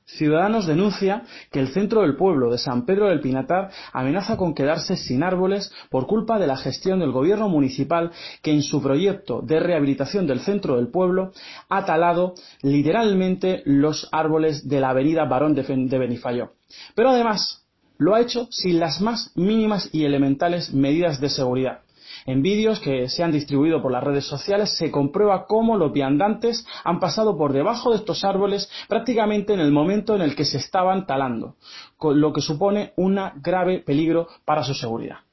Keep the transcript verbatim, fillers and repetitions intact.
Ciudadanos denuncia que el centro del pueblo de San Pedro del Pinatar amenaza con quedarse sin árboles por culpa de la gestión del gobierno municipal, que en su proyecto de rehabilitación del centro del pueblo ha talado literalmente los árboles de la avenida Barón de Benifayó. Pero además lo ha hecho sin las más mínimas y elementales medidas de seguridad. En vídeos que se han distribuido por las redes sociales se comprueba cómo los viandantes han pasado por debajo de estos árboles prácticamente en el momento en el que se estaban talando, con lo que supone un grave peligro para su seguridad.